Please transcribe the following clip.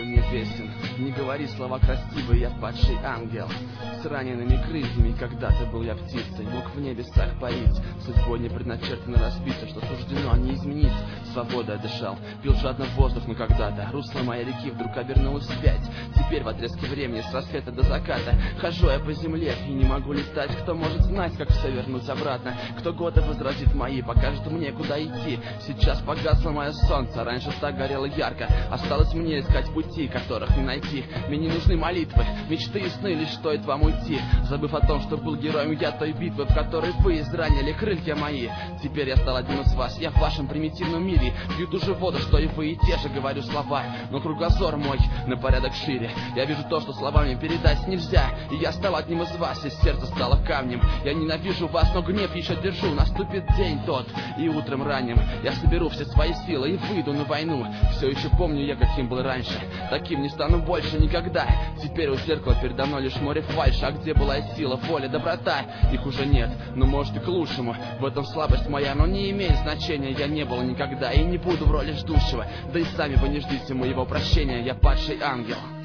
мне песен. Не говори слова красивые, я падший ангел. С ранеными крыльями когда-то был я птицей, мог в небесах парить. Судьбой не предначертано расписано, что суждено не изменить. Свободой дышал, пил жадно воздух, но когда-то русло моей реки вдруг обернулось вспять. Теперь в отрезке времени с рассвета до заката хожу я по земле и не могу летать. Кто может знать, как все вернуть обратно? Кто годы возразит мои, покажет мне, куда идти. Сейчас погасло мое солнце, раньше так горело ярко. Осталось мне искать пути, которых не найти. Мне не нужны молитвы, мечты и сны, лишь стоит вам уйти. Забыв о том, что был героем я той битвы, в которой вы изранили крылья мои. Теперь я стал одним из вас, я в вашем примитивном мире. Пью ту же воду, что и вы, и те же говорю слова. Но кругозор мой на порядок шире. Я вижу то, что словами передать нельзя. И я стал одним из вас, и сердце стало камнем. Я ненавижу вас, но гнев еще держу. Наступит день тот, и утром ранним я соберу все свои силы и выйду на войну. Все еще помню я, каким был раньше. Таким не стану больше никогда. Теперь у зеркала передо мной лишь море фальши. А где была сила, воля, доброта? Их уже нет, но может и к лучшему. В этом слабость моя, но не имеет значения. Я не был никогда и не буду в роли ждущего. Да и сами вы не ждите моего прощения. Я падший ангел.